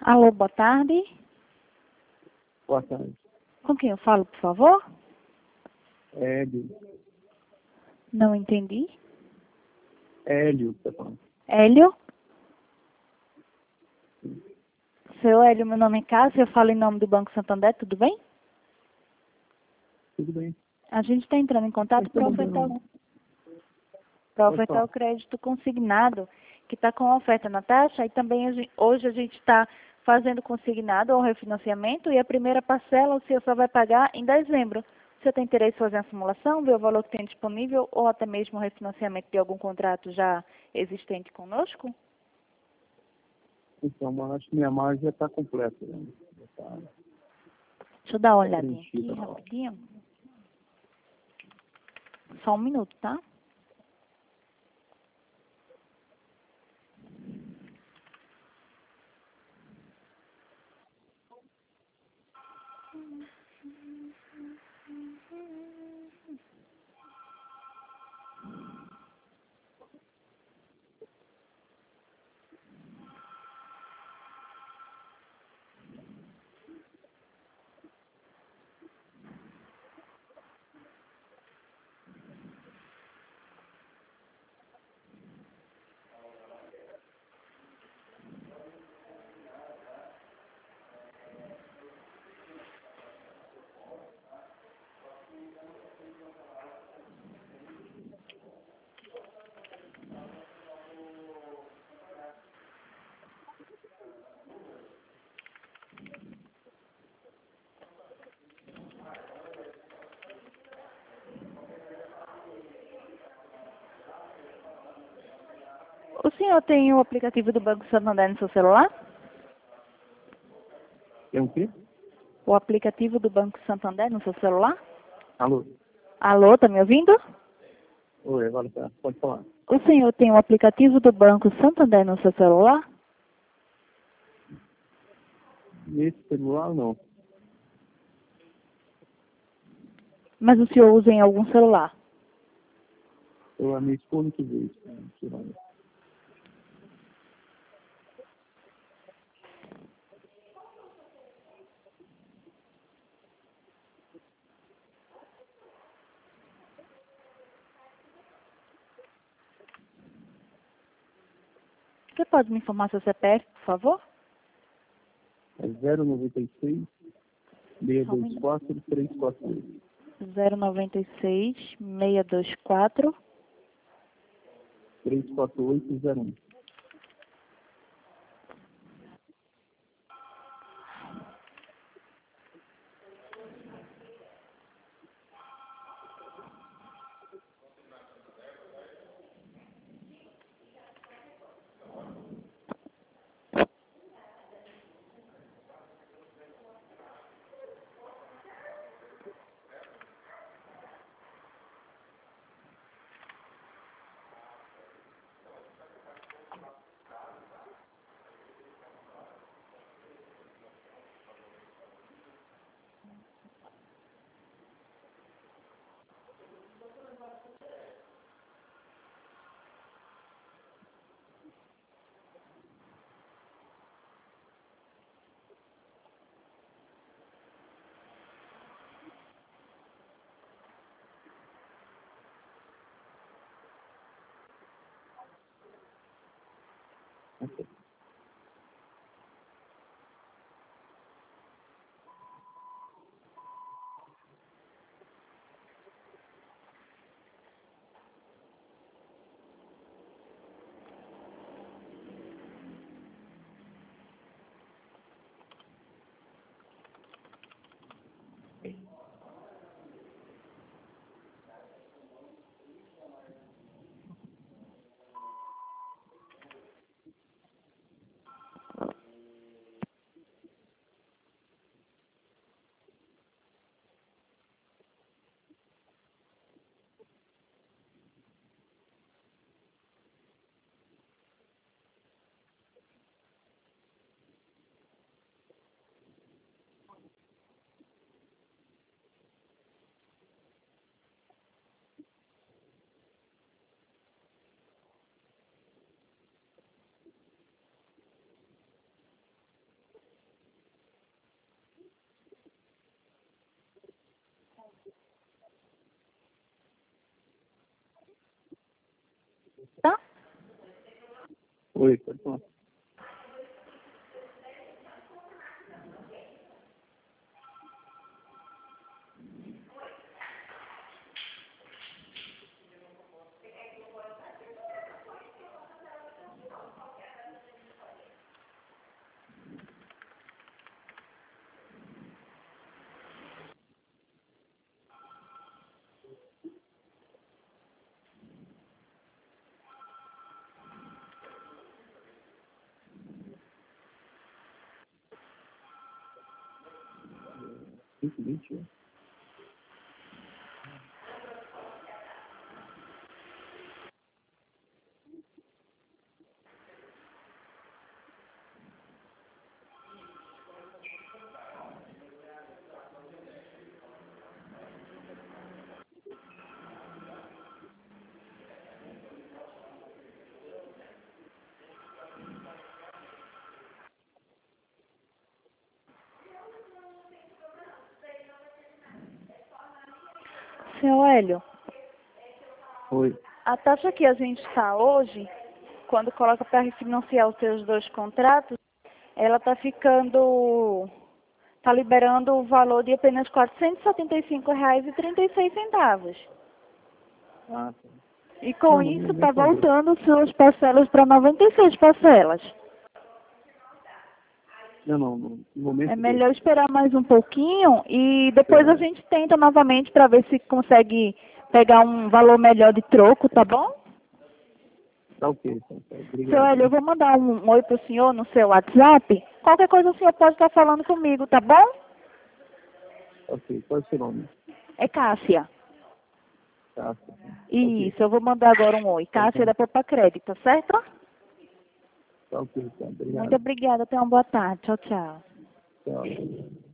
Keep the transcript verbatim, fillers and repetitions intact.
Alô, boa tarde. Boa tarde. Com quem eu falo, por favor? Hélio. Não entendi. Hélio, tá falando. Hélio? Seu Hélio, meu nome é Cássio, eu falo em nome do Banco Santander, tudo bem? Tudo bem. A gente está entrando em contato para ofertar, o- para ofertar o crédito consignado, que está com oferta na taxa, e também a gen- hoje a gente está fazendo consignado ou refinanciamento, e a primeira parcela o senhor só vai pagar em dezembro. Você tem interesse em fazer uma simulação, ver o valor que tem disponível, ou até mesmo o refinanciamento de algum contrato já existente conosco? Então, mas acho que minha margem já está completa. Né? Já tá Deixa eu dar uma olhadinha aqui preenchida lá. rapidinho. Só um minuto, tá? O senhor tem o aplicativo do Banco Santander no seu celular? Tem o quê? O aplicativo do Banco Santander no seu celular? Alô? Alô, tá me ouvindo? Oi, agora tá. Pode falar. O senhor tem o aplicativo do Banco Santander no seu celular? Nesse celular, não. Mas o senhor usa em algum celular? Eu, a minha esposa que veio. Né? Tirar. Você pode me informar seu C P F, por favor? É zero nove seis, seis Só um dois minuto. quatro, três quatro oito. zero nove seis, seis dois quatro. três quatro oito zero um. Ok. Tá? Oi, pode falar. cinco e vinte. Senhor Hélio, Oi. a taxa que a gente está hoje, quando coloca para refinanciar os seus dois contratos, ela está ficando, está liberando o valor de apenas quatrocentos e setenta e cinco reais e trinta e seis centavos. Ah, tá. E com Não, isso não, está não tá bom. voltando suas parcelas para noventa e seis parcelas. Não, não, no no momento É desse. melhor esperar mais um pouquinho e depois a gente tenta novamente para ver se consegue pegar um valor melhor de troco, tá bom? Tá ok, então, tá. Obrigado. Seu Hélio, eu vou mandar um, um oi pro senhor no seu WhatsApp. Qualquer coisa o senhor pode estar falando comigo, tá bom? Ok, qual é o seu nome? É Cássia. Tá. Isso, eu vou mandar agora um oi. Cássia da Popa Crédito, tá certo? Tá ok, tá. Obrigado. Muito obrigada, tenha uma boa tarde. Tchau, tchau. Tchau.